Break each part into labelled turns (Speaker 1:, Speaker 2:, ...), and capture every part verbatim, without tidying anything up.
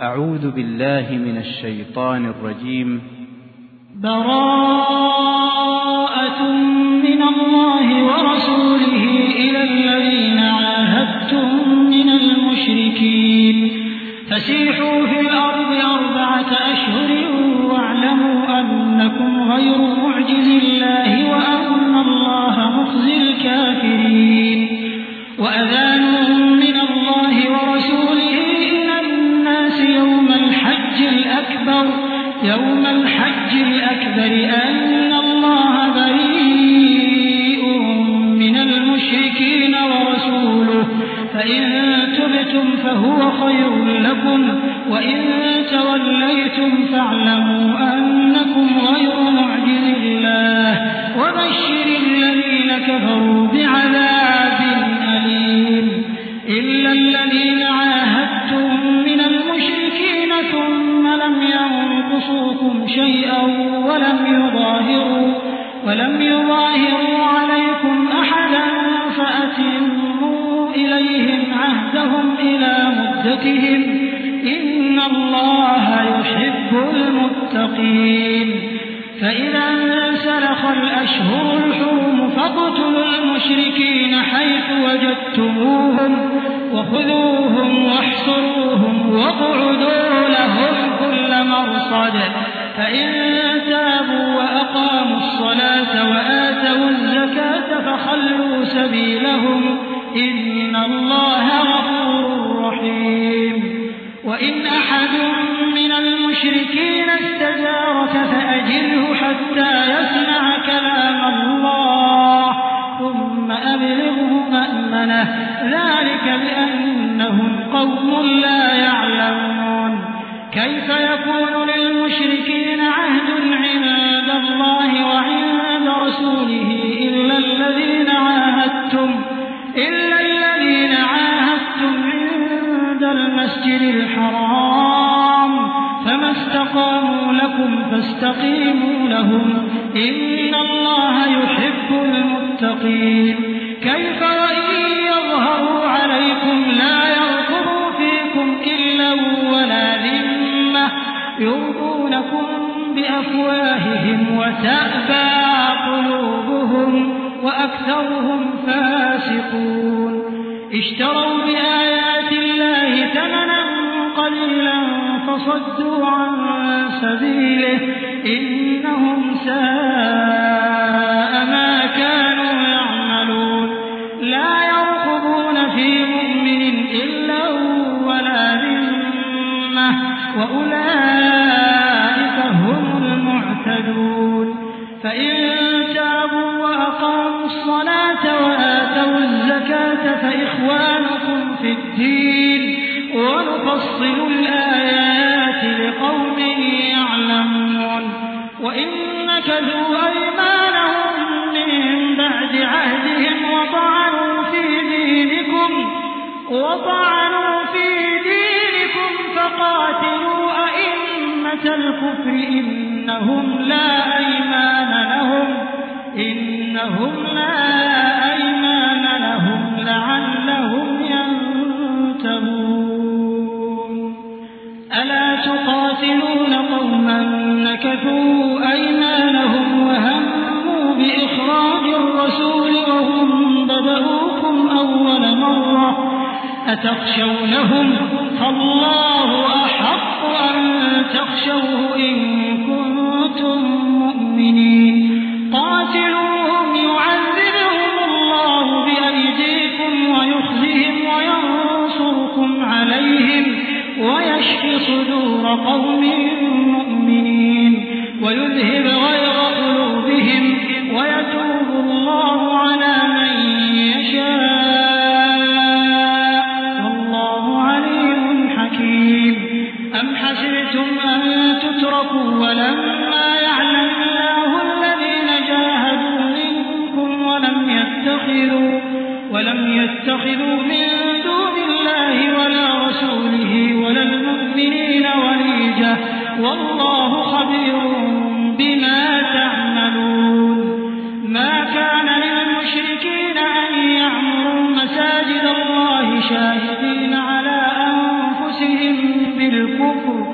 Speaker 1: أعوذ بالله من الشيطان الرجيم.
Speaker 2: براءة من الله ورسوله إلى الذين عاهدتم من المشركين فسيحوا في الأرض أربعة أشهر واعلموا أنكم غير معجز الله وأن الله مخزي الكافرين. وأذان من الله ورسوله إلى الناس يوم الحج الأكبر يوم الحج الأكبر أن الله بريء من المشركين ورسوله فإن تبتم فهو خير لكم وإن توليتم فاعلموا أنكم غير معجز الله وبشر الذين كفروا بعذاب أليم. إلا الذين عاهدتم من المشركين ثم لم ينقصوكم شيئا ولم يظاهروا ولم يظاهروا عليكم أحدا فأتموا إليهم عهدهم إلى مدتهم إن الله يحب المتقين. فإذا انسلخ الأشهر الحرم فاقتلوا المشركين حيث وجدتموهم وخذوهم واحصروهم واقعدوا لهم كل مرصد فإن تابوا وأقاموا الصلاة وآتوا الزكاة فخلوا سبيلهم إن الله غفور رحيم. وإن أحد من المشركين استجارك فأجره حتى يسمع كلام الله ثم أبلغه مأمنه ذلك بأنهم قوم لا يعلمون. كيف يكون للمشركين عهد عند الله وعند رسوله إلا الذين عاهدتم إلا الذين عاهدتم عند المسجد الحرام فما استقاموا لكم فاستقيموا لهم إن الله يحب المتقين. كيف وإن يظهروا عليكم لا يرقبوا فيكم إلا ولا ذمة يرضونكم بأفواههم وتأبى قلوبهم وأكثرهم فاسقون. اشتروا بآيات الله ثمنا قليلا فصدوا عن سبيله إنهم ساء ما كانوا يعملون. لا يرقبون في مؤمن إلا ولا ذمة وأولئك هم المعتدون. فإن تابوا وأقاموا الصلاة وآتوا الزكاة فإخوانكم في الدين ونفصل الآيات لقوم يعلمون. وإن نكثوا أيمانهم من بعد عهدهم وطعنوا في دينكم وطعنوا في دينكم فقاتلوا أئمة الكفر إنهم لا أيمان لهم إنهم لا أيمان لهم لعلهم ينتهون. ألا تقاتلون قوما نكثوا أيمانهم وهموا بإخراج الرسول وهم بدؤوكم أول مرة أتخشونهم فالله أحق أن تخشوه إن كنتم مؤمنين. قاتلوهم يعذبهم الله بأيديكم ويخزهم وينصركم عليهم ويشفي صدور قوم مؤمنين ويذهب غيظ قلوبهم ويتوب الله على من يشاء والله عليم حكيم. أم حسبتم أن تتركوا ولما يعلم الله الذين جاهدوا منكم ولم يتخذوا ولم يتخذوا من دون الله ولا رسوله ولا المؤمنين وليجة والله خبير بما تعملون. ما كان للمشركين أن يعمروا مساجد الله شاهدين على أنفسهم بالكفر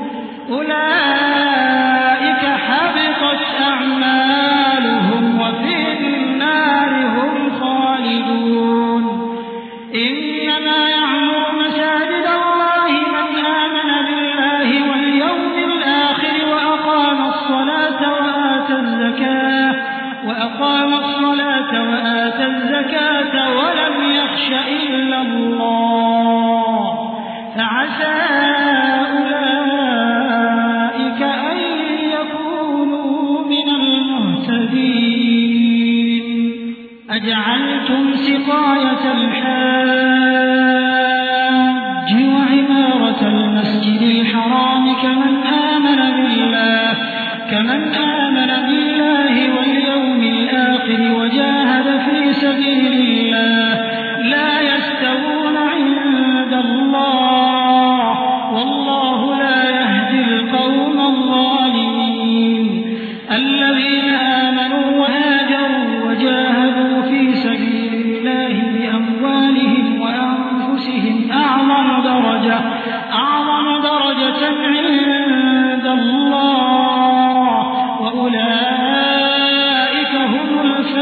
Speaker 2: أولئك حبطت أعمالهم وفي النار هم خالدون إنما يعمر مساجد الله من آمن بالله واليوم الآخر وأقام الصلاة وآتى الزكاة وأقام الصلاة وآتى الزكاة ولم يخش إلا الله فعسى أولئك أن يكونوا من المهتدين أجعلتم سقاية الحاج وعمارة المسجد الحرام كمن آمن بالله كمن آمن بالله واليوم الآخر وجاهد في سبيل الله لا يستوون عند الله والله لا يهدي القوم الظالمين الذين آمنوا وهاجروا وجاهدوا في سبيل الله بأموالهم وأنفسهم أعظم درجة أعظم درجة عند الله وأولئك هم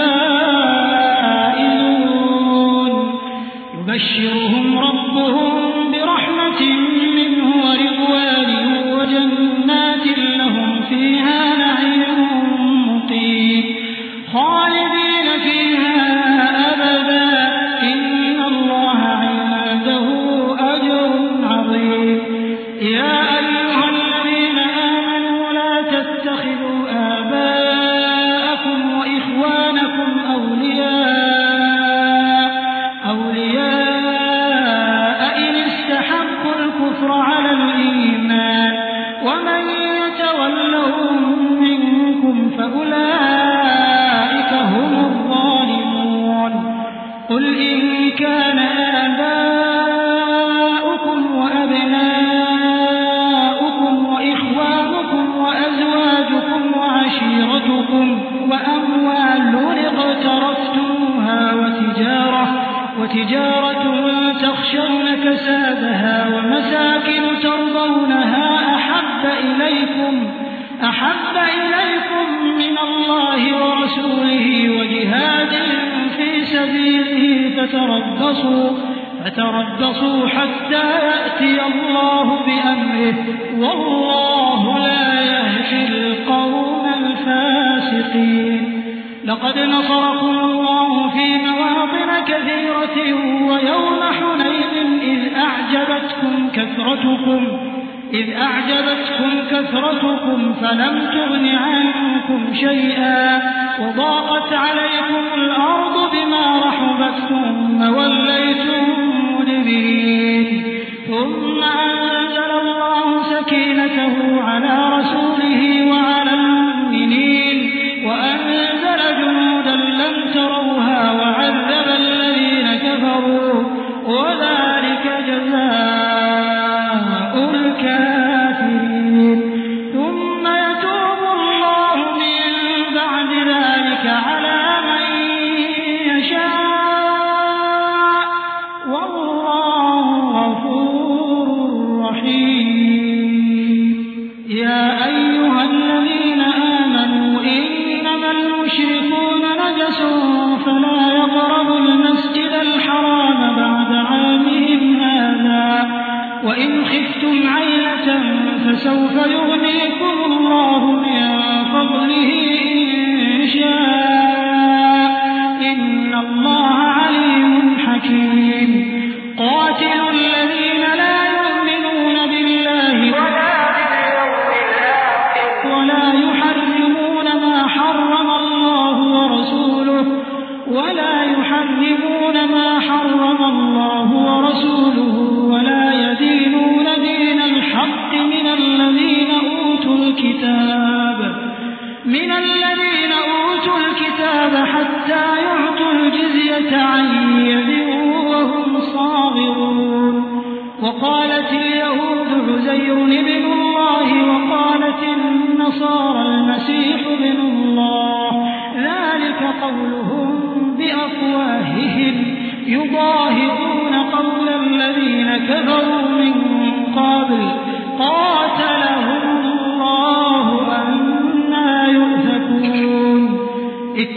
Speaker 2: الفائزون يبشرهم ربهم برحمة منه ورضوان وجنات لهم فيها نعيم مقيم خالدين فيها أبدا إن الله عنده أجر عظيم يا أيها الذين آمنوا لا تتخذوا آباءكم وإخوانكم أولياء أولياء إن استحبوا الكفر على الإيمان ومن يتولهم منكم فأولئك هم الظالمون قل إن كان آباؤكم وأبناؤكم وإخوانكم وأزواجكم وعشيرتكم وأموال اقترفتموها وتجارة وتجارة تخشون كسادها ومساكن ترضونها أحب إليكم أحب إليكم من الله ورسوله وجهاد في سبيله فتربصوا فتربصوا حتى يأتي الله بأمره والله لا يهدي القوم الفاسقين لقد نصركم الله في مواطن كثيرة ويوم حنين إذ أعجبتكم كثرتكم إذ أعجبتكم كثرتكم فلم تغن عنكم شيئا وضاقت عليكم الأرض بما رحبت ثم وليتم مدبرين ثم أنزل الله سكينته على رسوله وعلى المؤمنين وأنزل جنودا لم تروها وعذب الذين كفروا وذلك جزاء الكافرين ثم يتوب الله من بعد ذلك على من يشاء والله غفور رحيم يا أيها الذين آمنوا إنما المشركون نجس فلا يقربوا المسجد الحرام بعد عامهم هذا وإن خفتم عيلة فسوف يغنيكم الله من فضله إن شاء إن الله عليم حكيم قاتلوا الذين لا يؤمنون بالله ولا يحرمون ما حرم الله ورسوله ولا يحرمون ما حرم الله ورسوله ولا يدينون دين الحق من الذين أوتوا الكتاب من الذين أوتوا الكتاب حتى يعطوا الجزية عن يد وهم صاغرون وقالت اليهود عزير ابن الله وقالت النصارى المسيح ابن الله ذلك قولهم بأفواههم يضاهئون قول الذين كفروا من قبل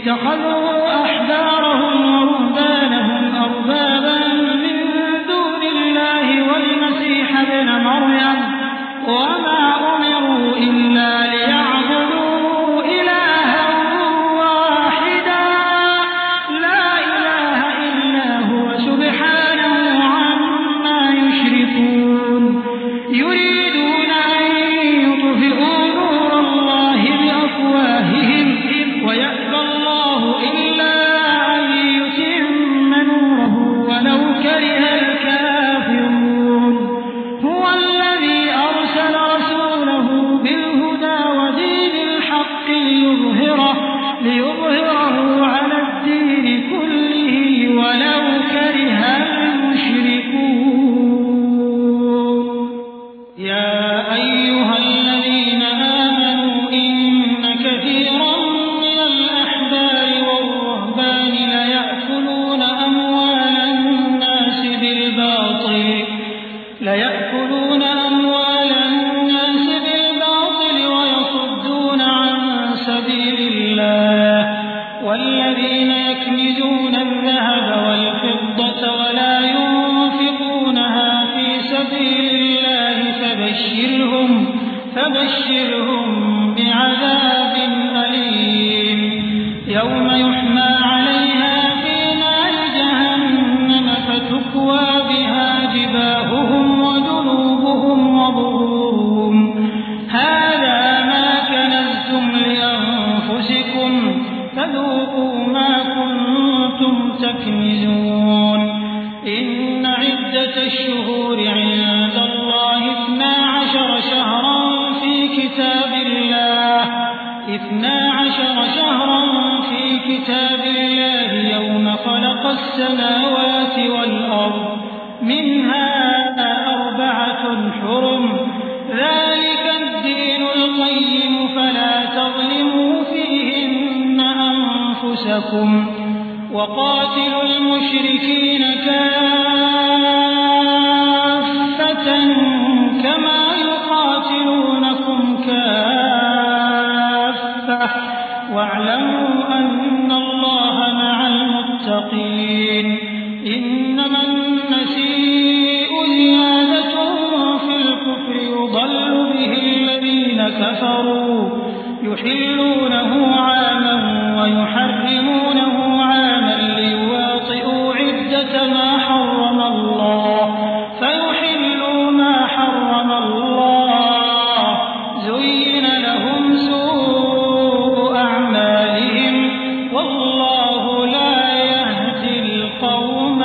Speaker 2: اتخذوا أحبارهم ورهبانهم أربابا من دون الله والمسيح ابن مريم وما أمروا إلا ليعبدوا إلها واحدا لا إله إلا هو سبحانه عما يشركون يريدون أن يطفئوا نور الله بأفواههم ويأبى الله إلا أن يتم نوره ولو كره الكافرون هو الذي أرسل رسوله بالهدى ودين الحق ليظهره, ليظهره على الدين كله ولو كره المشركون يا أيها الذين آمنوا إن كثيرا من الأحبار والرهبان ليأكلون أموال الناس بالباطل ليأكلون أموال الناس بالباطل ويصدون عن سبيل الله والذين يكنزون الذهب والفضة ولا ينفقونها في سبيل الله فبشرهم فبشرهم بعذاب أليم يوم يحمى عليها في نار جهنم فتكوى بها جباههم وجنوبهم وظهورهم هذا ما كنزتم لأنفسكم فذوقوا ما كنتم تكنزون إن عدة الشهور عند الله اثنا عشر شهرا في كتاب الله اثنا عشر شهرا في كتاب الله يوم خلق السماوات والأرض منها أربعة حرم ذلك الدين القيم فلا تظلموا فيهن أنفسكم وقاتلوا المشركين كافة كما يقاتلونكم كافة واعلموا أن الله مع المتقين إنما النسيء زيادة في الكفر يضل به الذين كفروا يحلونه عاما ويحرمونه عاما ليواطئوا عدة ما حرم الله فيحلوا ما حرم الله زين لهم سوء أعمالهم والله لا يهدي القوم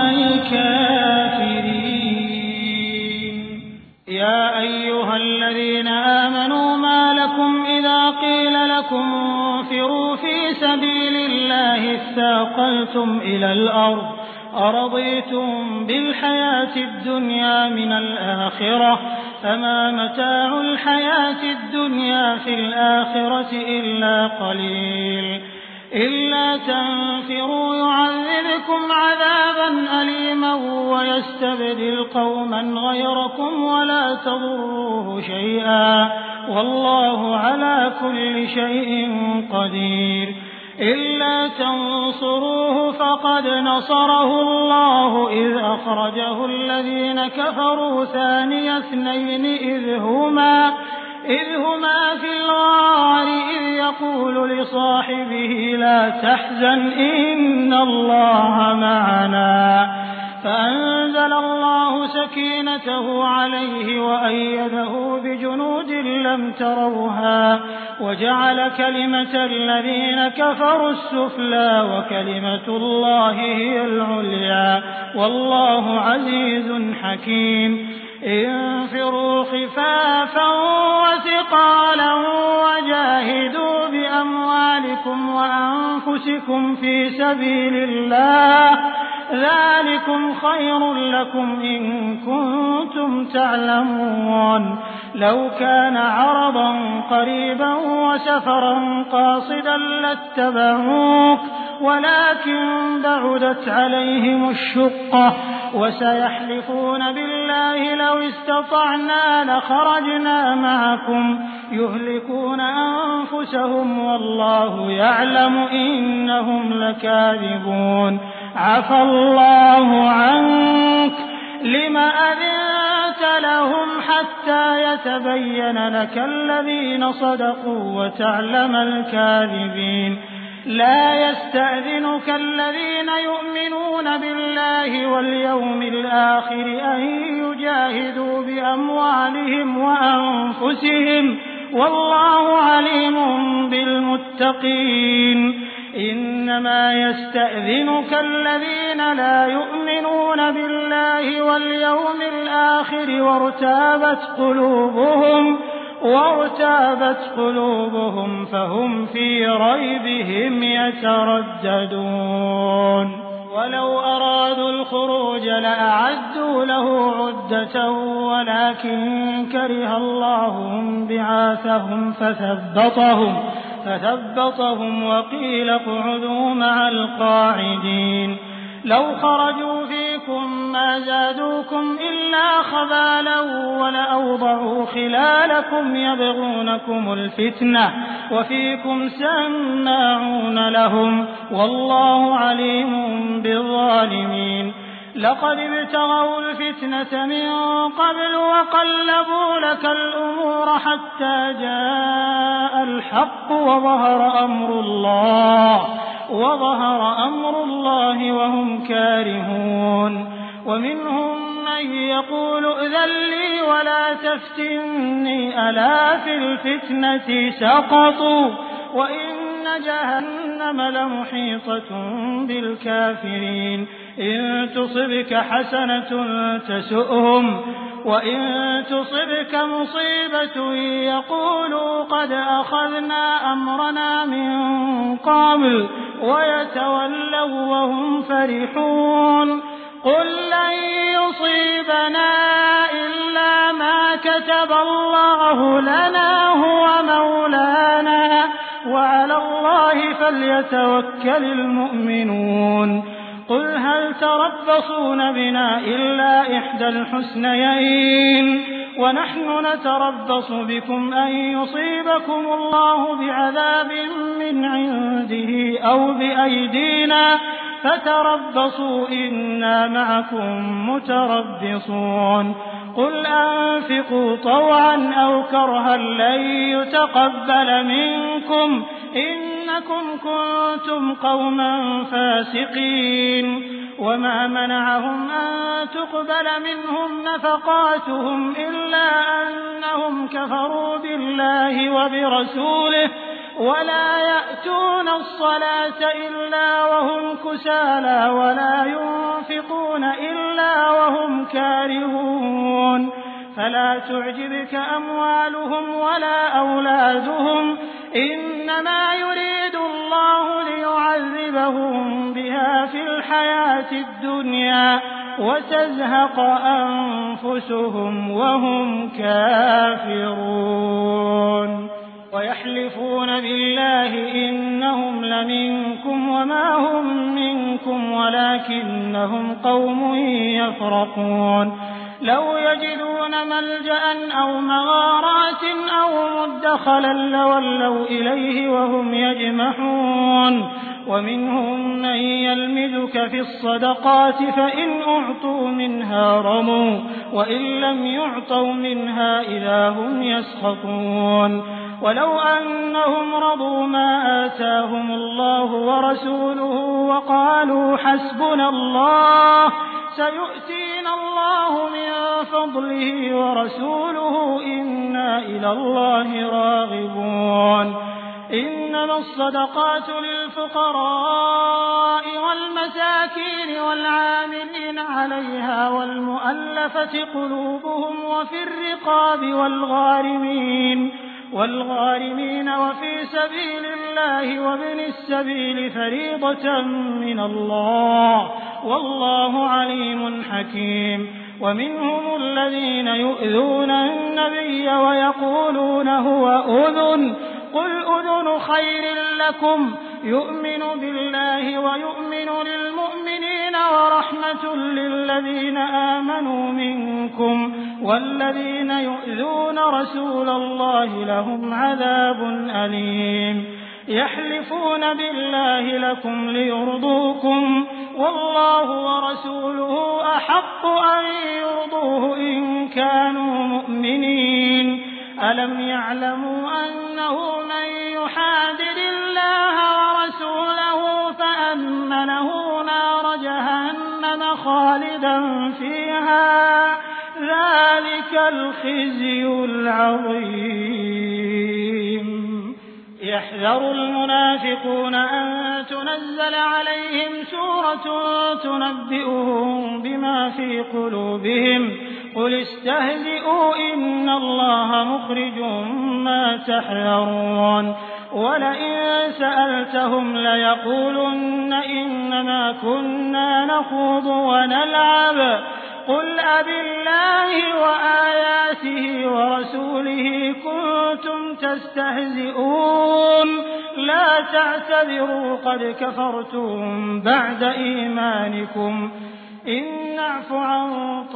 Speaker 2: الكافرين يا أيها الذين آمنوا ما لكم إذا قيل لكم انفروا في سبيل الله اثاقلتم إلى الأرض أرضيتم بالحياة الدنيا من الآخرة فما متاع الحياة الدنيا في الآخرة إلا قليل إلا تنفروا يعذبكم عذابا أليما ويستبدل قوما غيركم ولا تضروه شيئا والله على كل شيء قدير إلا تنصروه فقد نصره الله إذ أخرجه الذين كفروا ثاني اثنين إذ هما إذ هما في الغار إذ يقول لصاحبه لا تحزن إن الله معنا فأنزل الله سكينته عليه وأيده بجنود لم تروها وجعل كلمة الذين كفروا السفلى وكلمة الله هي العليا والله عزيز حكيم انفروا خفافا وثقالا وجاهدوا بأموالكم وأنفسكم في سبيل الله ذلكم خير لكم إن كنتم تعلمون لو كان عرضا قريبا وسفرا قاصدا لاتبعوك ولكن بعدت عليهم الشقة وسيحلفون بالله لو استطعنا لخرجنا معكم يهلكون أنفسهم والله يعلم إنهم لكاذبون عفى الله عنك لم أذنت لهم حتى يتبين لك الذين صدقوا وتعلم الكاذبين لا يستأذنك الذين يؤمنون بالله واليوم الآخر أن يجاهدوا بأموالهم وأنفسهم والله عليم بالمتقين إنما يستأذنك الذين لا يؤمنون بالله واليوم الآخر وارتابت قلوبهم وارتابت قلوبهم فهم في ريبهم يترددون ولو أرادوا الخروج لأعدوا له عدة ولكن كره الله بعاثهم فثبطهم فثبطهم وقيل اقعدوا مع القاعدين لو خرجوا فيكم ما زادوكم إلا خبالا ولأوضعوا خلالكم يبغونكم الفتنة وفيكم سماعون لهم والله عليم بالظالمين لقد ابتغوا الفتنة من قبل وقلبوا لك الأمور حتى جاء الحق وظهر أمر الله وظهر أمر الله وهم كارهون ومنهم من يقول ائذن لي ولا تفتني ألا في الفتنة سقطوا وإن جهنم لمحيطة بالكافرين إن تصبك حسنة تسؤهم وإن تصبك مصيبة يقولوا قد أخذنا أمرنا من قبل ويتولوا وهم فرحون قل لن يصيبنا إلا ما كتب الله لنا هو مولانا وعلى الله فليتوكل المؤمنون قل هل تربصون بنا إلا إحدى الحسنيين ونحن نتربص بكم أن يصيبكم الله بعذاب من عنده أو بأيدينا فتربصوا إنا معكم متربصون قل أنفقوا طوعا أو كرها لن يتقبل منكم إنكم كنتم قوما فاسقين وما منعهم أن تقبل منهم نفقاتهم إلا أنهم كفروا بالله وبرسوله ولا يأتون الصلاة إلا وهم كسالى ولا ينفقون إلا وهم كارهون فلا تعجبك أموالهم ولا أولادهم إنما يريد الله ليعذبهم بها في الحياة الدنيا وتزهق أنفسهم وهم كافرون ويحلفون بالله إنهم لمنكم وما هم منكم ولكنهم قوم يفرقون لو يجدون ملجأ أو مغارات أو مدخلا لولوا إليه وهم يجمحون ومنهم من يلمزك في الصدقات فإن أعطوا منها رموا وإن لم يعطوا منها إذا هم يسخطون ولو أنهم رضوا ما آتاهم الله ورسوله وقالوا حسبنا الله سيؤتينا الله من فضله ورسوله إنا إلى الله راغبون إنما الصدقات للفقراء والمساكين والعاملين عليها والمؤلفة قلوبهم وفي الرقاب والغارمين والغارمين وفي سبيل الله وابن السبيل فريضة من الله والله عليم حكيم ومنهم الذين يؤذون النبي ويقولون هو أذن قل أذن خير لكم يؤمن بالله ويؤمن للمؤمنين ورحمة للذين آمنوا منكم والذين يؤذون رسول الله لهم عذاب أليم يحلفون بالله لكم ليرضوكم والله ورسوله أحق أن يرضوه إن كانوا مؤمنين ألم يعلموا أنه من يحادد الله ورسوله فأن له نار جهنم خالدا فيها ذلك الخزي العظيم يحذر المنافقون أن تنزل عليهم سورة تنبئهم بما في قلوبهم قل استهزئوا إن الله مخرج ما تحذرون ولئن سألتهم ليقولن إنما كنا نخوض ونلعب قل أبالله وآياته ورسوله كنتم تستهزئون لا تعتذروا قد كفرتم بعد إيمانكم إن نعف عن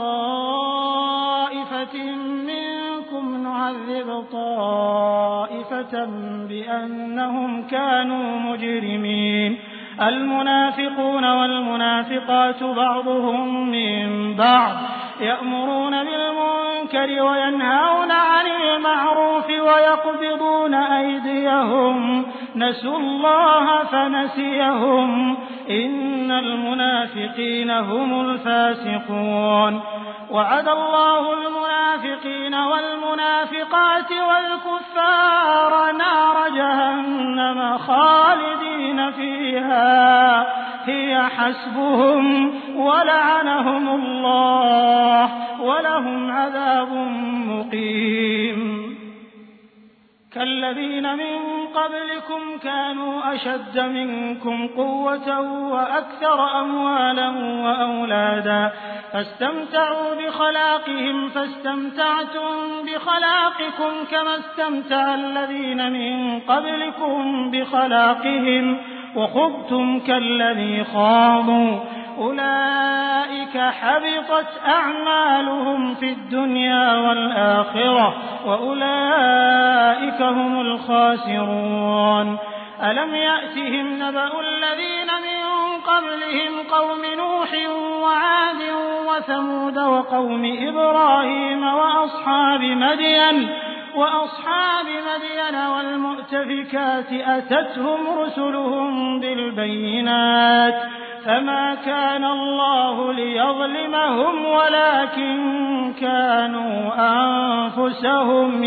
Speaker 2: طائفة منكم نعذب طائفة بأنهم كانوا مجرمين المنافقون والمنافقات بعضهم من بعض يأمرون بالمنكر وينهون عن المعروف ويقبضون أيديهم نسوا الله فنسيهم إن المنافقين هم الفاسقون وعد الله المنافقين والمنافقات والكفار نار جهنم خالدين فيها هي حسبهم ولعنهم الله ولهم عذاب مقيم كالذين من قبلكم كانوا أشد منكم قوة وأكثر أموالا وأولادا فاستمتعوا بخلاقهم فاستمتعتم بخلاقكم كما استمتع الذين من قبلكم بخلاقهم وخضتم كالذي خاضوا أولئك حبطت أعمالهم في الدنيا والآخرة وأولئك هم الخاسرون ألم يأتهم نبأ الذين من قبلهم قوم نوح وعاد وثمود وقوم إبراهيم وأصحاب مدين وأصحاب مدين والمؤتفكات أتتهم رسلهم بالبينات فما كان الله ليظلمهم ولكن كانوا أنفسهم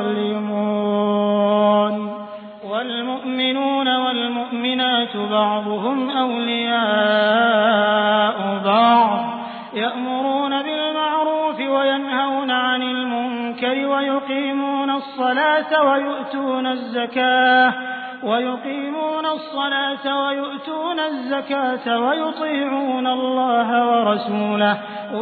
Speaker 2: يظلمون والمؤمنون والمؤمنات بعضهم أولياء بعض يأمرون بالمعروف وينهون عن المنكر ويقيمون الصلاة ويؤتون الزكاة ويقيمون الصلاة ويؤتون الزكاة ويطيعون الله ورسوله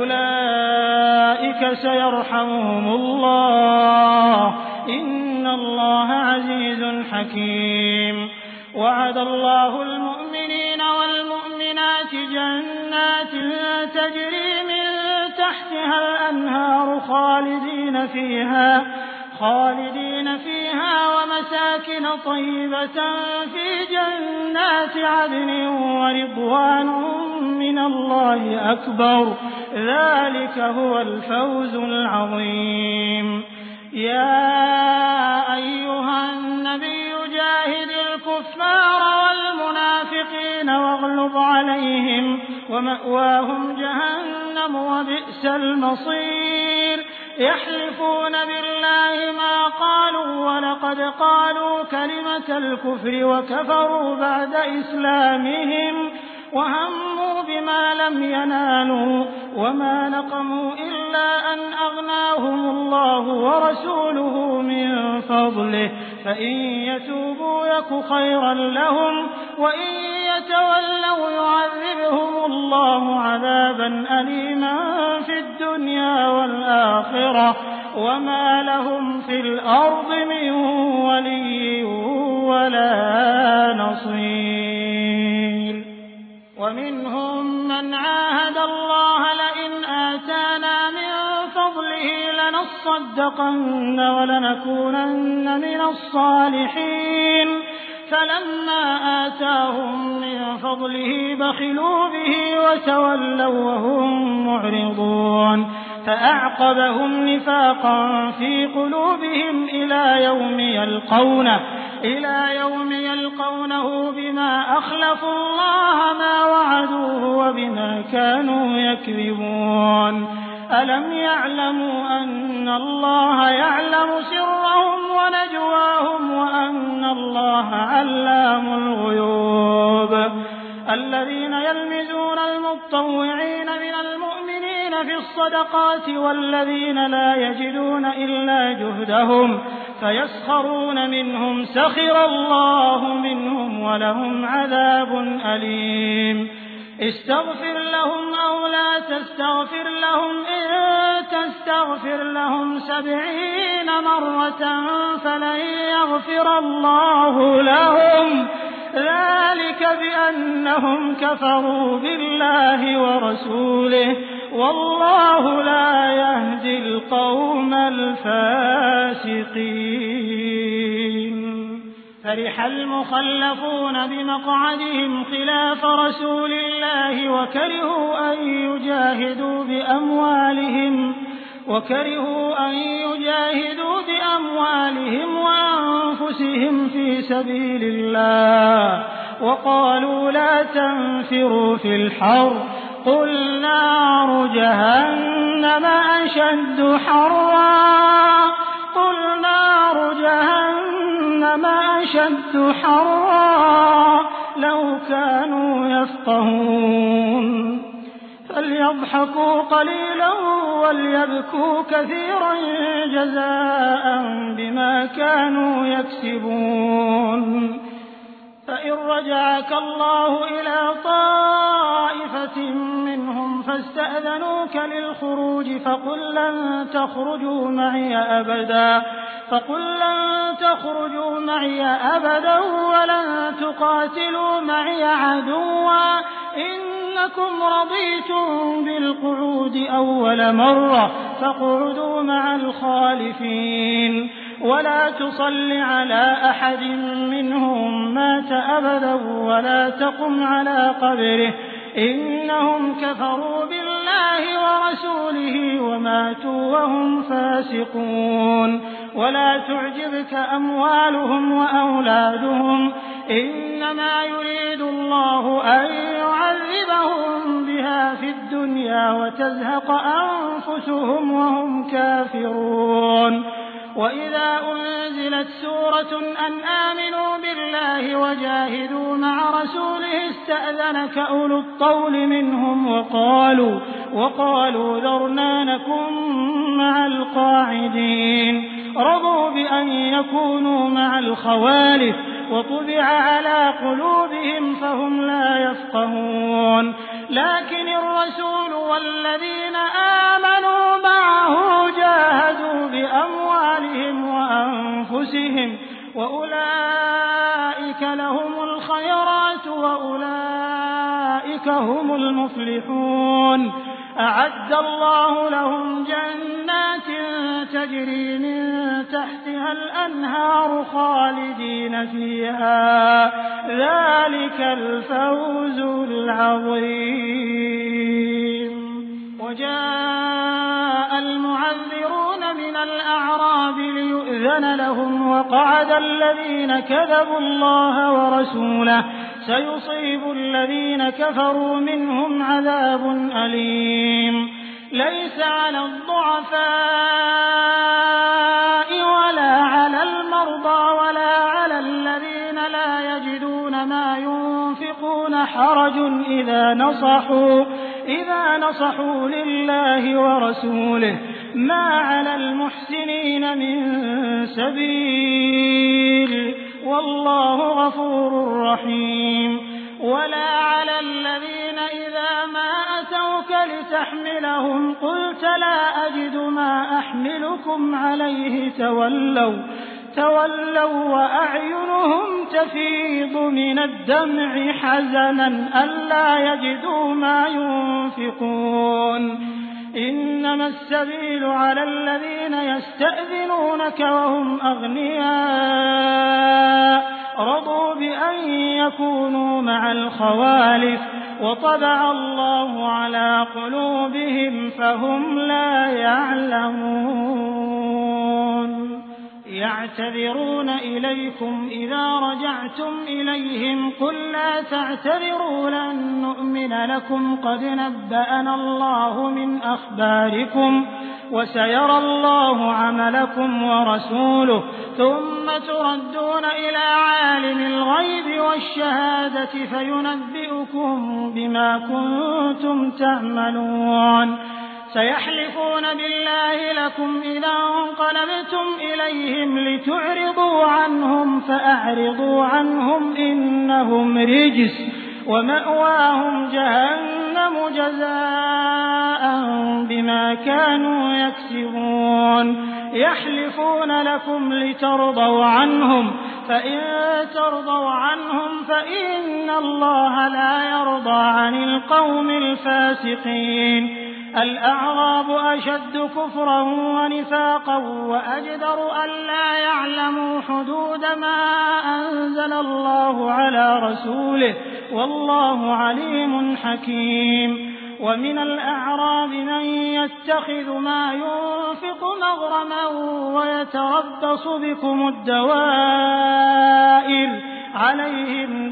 Speaker 2: أولئك سيرحمهم الله إن الله عزيز حكيم وعد الله المؤمنين والمؤمنات جنات تجري من تحتها الأنهار خالدين فيها خالدين فيها ومساكن طيبة في جنات عدن ورضوان من الله أكبر ذلك هو الفوز العظيم يا أيها النبي جاهد الكفار والمنافقين واغلظ عليهم ومأواهم جهنم وبئس المصير يحلفون بالله ما قالوا ولقد قالوا كلمة الكفر وكفروا بعد إسلامهم وهموا بما لم ينالوا وما نقموا إلا أن أغناهم الله ورسوله من فضله فإن يتوبوا يك خيرا لهم وإن يتولوا يعذبهم الله عذابا أليما في الدنيا والآخرة وما لهم في الأرض من ولي ولا نصير. ممن عاهد الله لئن آتانا من فضله لنصدقن ولنكونن من الصالحين فلما آتاهم من فضله بخلوا به وتولوا وهم معرضون فأعقبهم نفاقا في قلوبهم إلى يوم يلقونه إلى يوم يلقونه بما أخلفوا الله ما وعدوه وبما كانوا يكذبون ألم يعلموا أن الله يعلم سرهم ونجواهم وأن الله علام الغيوب الذين يلمزون المتطوعين من المؤمنين في الصدقات والذين لا يجدون إلا جهدهم فيسخرون منهم سخر الله منهم ولهم عذاب أليم استغفر لهم أو لا تستغفر لهم إن تستغفر لهم سبعين مرة فلن يغفر الله لهم ذلك بأنهم كفروا بالله ورسوله والله لا يهدي القوم الفاسقين فرح المخلفون بمقعدهم خلاف رسول الله وكرهوا أن يجاهدوا بأموالهم وكرهوا أن يجاهدوا بأموالهم وأنفسهم في سبيل الله وقالوا لا تنفروا في الحر قل نار جهنم أشد حرا قل نار جهنم أشد حرا لو كانوا يفقهون فليضحكوا قليلا وليبكوا كثيرا جزاء بما كانوا يكسبون فإن رجعك الله إلى طائفة منهم فاستأذنوك للخروج فقل لن تخرجوا معي أبدا فقل لن تخرجوا معي أبدا ولن تقاتلوا معي عدوا إنكم رضيتم بالقعود أول مرة فاقعدوا مع الخالفين ولا تصل على أحد منهم مات أبدا ولا تقم على قبره إنهم كفروا بالله ورسوله وماتوا وهم فاسقون ولا تعجبك أموالهم وأولادهم إنما يريد الله أن يعذبهم بها في الدنيا وتزهق أنفسهم وهم كافرون وإذا أنزلت سورة أن آمنوا بالله وجاهدوا مع رسوله استأذنك أولو الطول منهم وقالوا وقالوا ذرنا نكن مع القاعدين رضوا بأن يكونوا مع الخوالف وطبع على قلوبهم فهم لا يفقهون لكن الرسول والذين آمنوا معه جاهدوا بأموالهم وأنفسهم وأولئك لهم الخيرات وأولئك هم المفلحون أعد الله لهم جنات تجري من تحتها الأنهار خالدين فيها ذلك الفوز العظيم وجاء المعذرون من الأعراب ليؤذن لهم وقعد الذين كذبوا الله ورسوله سيصيب الذين كفروا منهم عذاب أليم ليس على الضعفاء ولا على المرضى ولا على الذين لا يجدون ما ينفقون حرج إذا نصحوا إذا نصحوا لله ورسوله ما على المحسنين من سبيل والله غفور رحيم ولا على الذين إذا ما أتوك لتحملهم قلت لا أجد ما أحملكم عليه تولوا تولوا وأعينهم تفيض من الدمع حزنا ألا يجدوا ما ينفقون إنما السبيل على الذين يستأذنونك وهم أغنياء رضوا بأن يكونوا مع الخوالف وطبع الله على قلوبهم فهم لا يعلمون يعتذرون إليكم إذا رجعتم إليهم قل لا تعتذروا لن نؤمن لكم قد نبأنا الله من أخباركم وسيرى الله عملكم ورسوله ثم تردون إلى عالم الغيب والشهادة فينبئكم بما كنتم تعملون سيحلفون بالله لكم إذا انقلبتم إليهم لتعرضوا عنهم فأعرضوا عنهم إنهم رجس ومأواهم جهنم جزاء بما كانوا يكسبون يحلفون لكم لترضوا عنهم فإن ترضوا عنهم فإن الله لا يرضى عن القوم الفاسقين الأعراب أشد كفرا ونفاقا وأجدر ألا يعلموا حدود ما أنزل الله على رسوله والله عليم حكيم ومن الأعراب من يتخذ ما ينفق مغرما ويتربص بكم الدوائر عليهم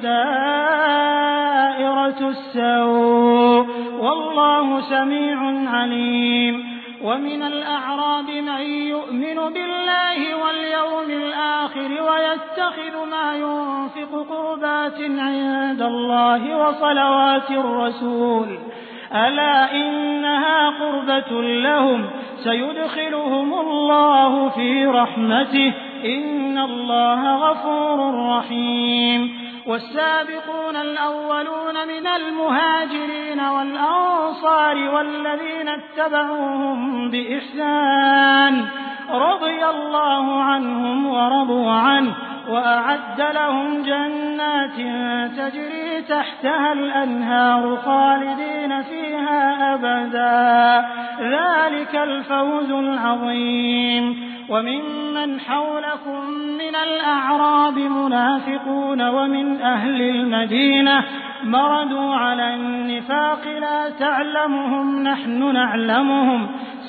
Speaker 2: دائرة السوء والله سميع عليم ومن الأعراب من يؤمن بالله واليوم الآخر ويتخذ ما ينفق قربات عند الله وصلوات الرسول ألا إنها قربة لهم سيدخلهم الله في رحمته إن الله غفور رحيم والسابقون الأولون من المهاجرين والأنصار والذين اتبعوهم بإحسان رضي الله عنهم ورضوا عنه وأعد لهم جنات تجري تحتها الأنهار خالدين فيها أبدا ذلك الفوز العظيم وممن حولكم من الأعراب منافقون ومن أهل المدينة مردوا على النفاق لا تعلمهم نحن نعلمهم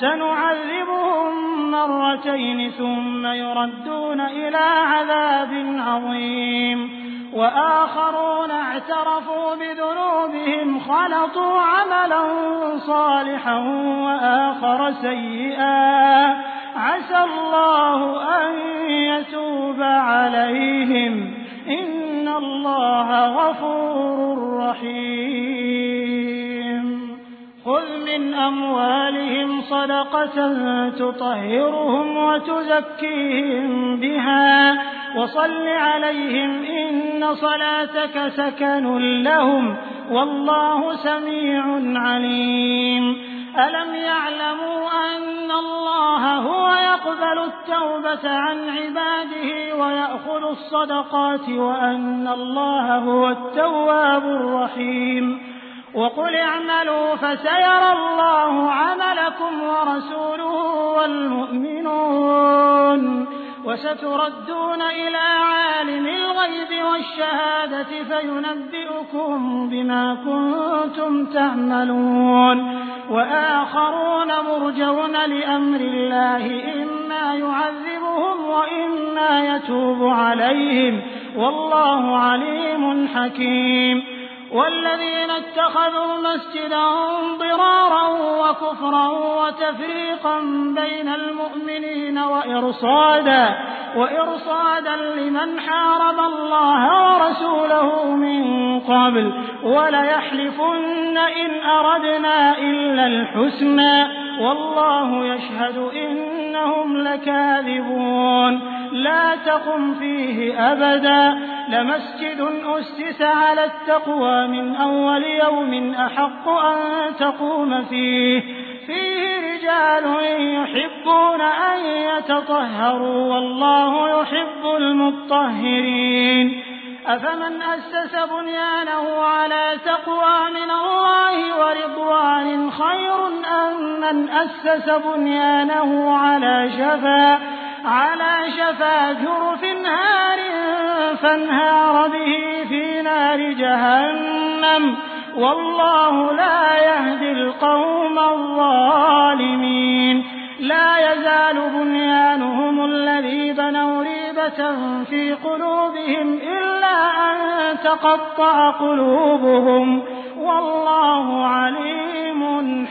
Speaker 2: سنعذبهم مرتين ثم يردون إلى عذاب عظيم وآخرون اعترفوا بذنوبهم خلطوا عملا صالحا وآخر سيئا عسى الله أن يتوب عليهم إن الله غفور رحيم خذ من أموالهم صدقة تطهرهم وتزكيهم بها وصل عليهم إن صلاتك سكن لهم والله سميع عليم ألم يعلموا أن الله هو يقبل التوبة عن عباده ويأخذ الصدقات وأن الله هو التواب الرحيم وقل اعملوا فسيرى الله عملكم ورسوله والمؤمنون وستردون إلى عالم الغيب والشهادة فينبئكم بما كنتم تعملون وآخرون مرجون لأمر الله إما يعذبهم وإما يتوب عليهم والله عليم حكيم والذين اتخذوا مسجدا ضرارا وكفرا وتفريقا بين المؤمنين وإرصادا وإرصادا لمن حارب الله ورسوله من قبل وليحلفن إن أردنا إلا الحسنى والله يشهد إنهم لكاذبون لا تقم فيه أبدا لمسجد أسس على التقوى من أول يوم أحق أن تقوم فيه فيه رجال يحبون أن يتطهروا والله يحب المطهرين أفمن أسس بنيانه على تقوى من الله ورضوان خير أم من أسس بنيانه على شفا على شفا جرف هار فانهار به في نار جهنم والله لا يهدي القوم الظالمين. لا يزال بنيانهم الذي بنوا ريبة في قلوبهم إلا أن تقطع قلوبهم والله عليم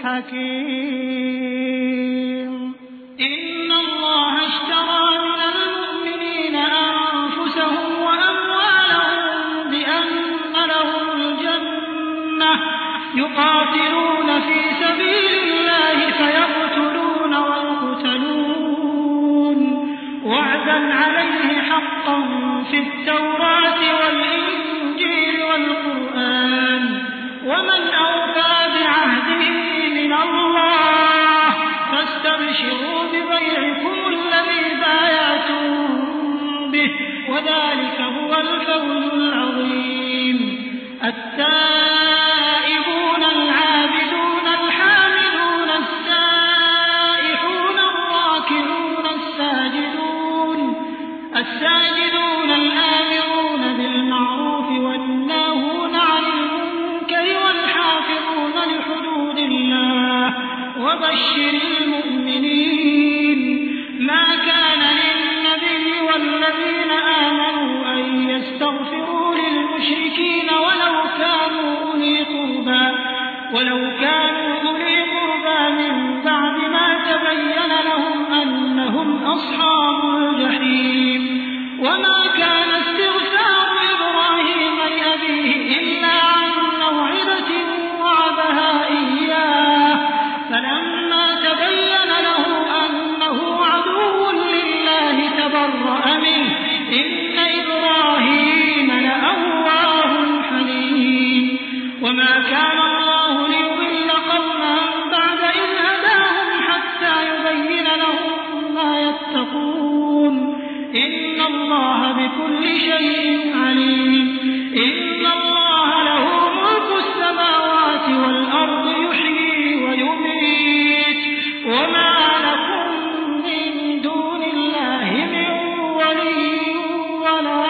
Speaker 2: حكيم. إن الله اشترى من المؤمنين أنفسهم وأموالهم بأن لهم الجنة يقاتلون في سبيل الله فيقتلون ويقتلون وعدا عليه حقا في التوراة والإنجيل والقرآن ومن أوفى بعهده من الله فاستبشروا ببيعكم الذي بايعتم به وذلك هو الفوز العظيم. التائبون العابدون الحامدون السائحون الراكعون الساجدون الساجدون الآمرون بالمعروف والناهون عن المنكر والحافظون لحدود الله وبشر المؤمنين. ما كان للنبي والذين آمنوا أن يستغفروا للمشركين ولو كانوا أولي قربى ولو كانوا أولي قربى من بعد ما تبين لهم أنهم أصحاب الجحيم. وما كان استغفار إبراهيم لأبيه إلا عن موعدة وعدها إياه فلما تبين له أنه عدو لله تبرأ منه إن إبراهيم لأواه حليم. وما كان الله ليضل قوما بعد إذ هداهم حتى يبين لهم ما يتقون إن الله بكل شيء عليم. إن الله له ملك السماوات والأرض يحيي ويميت وما لكم من دون الله من ولي ولا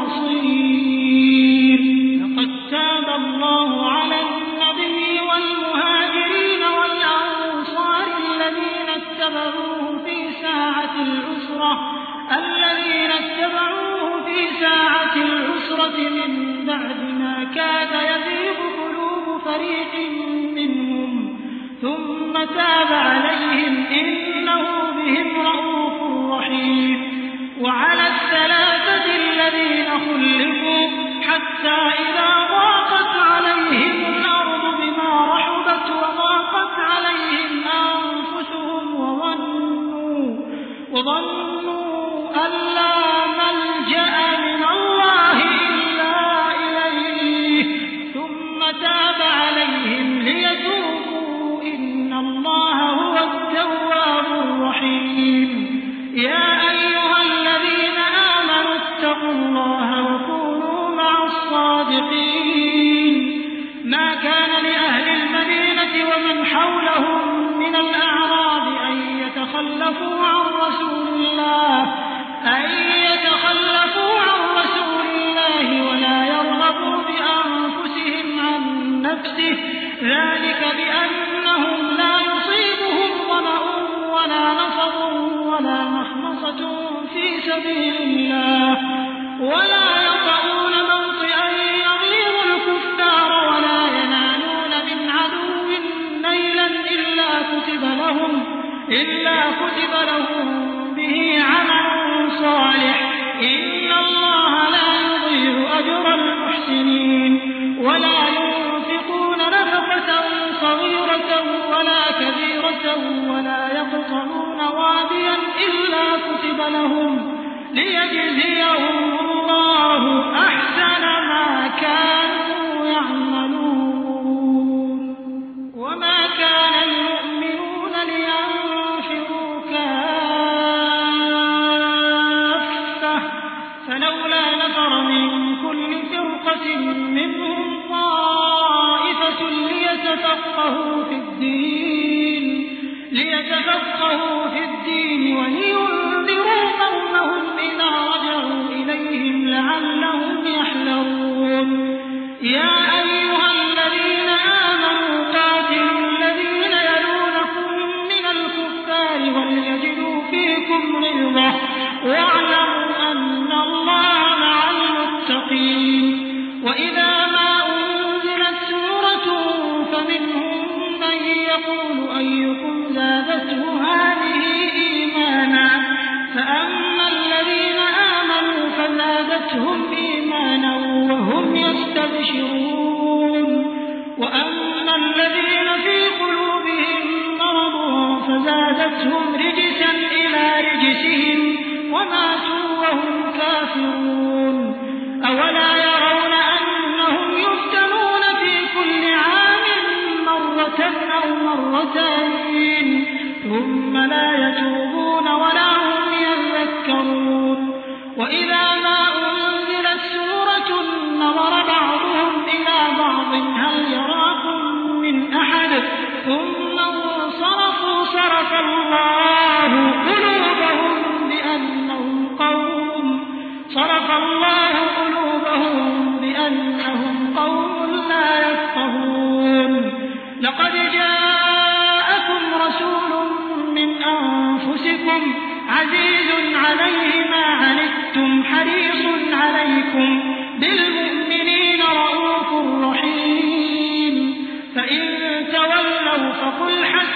Speaker 2: نصير. لقد تاب الله على النبي والمهاجرين والأنصار الذين اتبعوه في ساعة العسرة الذين اتبعوه في ساعة العسرة من بعد ما كاد يزيغ قلوب فريق منهم ثم تاب عليهم إنه بهم رءوف رحيم. وعلى الثلاثة الذين خلفوا حتى إذا ضاقت عليهم الأرض بما رحبت وضاقت عليهم أنفسهم وظنوا وظنوا أن لا ملجأ من الله إلا إليه ثم تاب عليهم ليتوبوا إن الله هو التواب الرحيم. يا أيها الذين آمنوا اتقوا الله وكونوا مع الصادقين. ما كان لأهل المدينة ومن حولهم من الأعراب أن يتخلفوا عن رسول الله أن يتخلفوا عن رسول الله ولا يرغبوا بأنفسهم عن نفسه ذلك بأنهم لا يصيبهم ظمأ ولا نصب ولا مخمصة في سبيل الله ولا يطعون موطئا يغيظ الكفار ولا ينالون من عدو نيلا إلا كتب لهم إلا كتب لهم به عمل صالح إن الله لا يضيع أجر المحسنين. ولا ينفقون نفقة صغيرة ولا كبيرة ولا يقطعون واديا إلا كتب لهم ليجزيهم الله أحسن ما كانوا يعملون. وما كان المؤمنون لينفروا كافة فلولا نفر من كل فرقة منهم طائفة ليتفقهوا في الدين ليتفقهوا في الدين ولينذروا قومهم إذا رجعوا إليهم لعلهم يحذرون. يا أيها الذين آمنوا قاتلوا الذين يلونكم من الكفار وليجدوا فيكم غلظة واعلموا أن الله مع المتقين. وإذا ما أنزلت سورة فمنهم من يقول أيكم زادته هذه إيمانا فأما الذين آمنوا فزادتهم إيمانا وهم يستبشرون وأما الذين في قلوبهم مرض فزادتهم رجسا إلى رجسهم وماتوا وهم كافرون. أولا يرون أنهم يفتنون في كل عام مرة أو مرتين ثم لا يتوبون ولا هم يذكرون. وإذا ما أنزلت سورة نظر بعضهم إلى بعض هل يراكم من أحد ثم انصرفوا صرف الله قلوبهم بأنهم قوم صرف الله قلوبهم بأنهم قوم لا يفقهون. لقد جاءكم رسول من أنفسكم عزيز عليه ما عنتم حريص عليكم بالمؤمنين رءوف رحيم. فإن تولوا فقل حسبي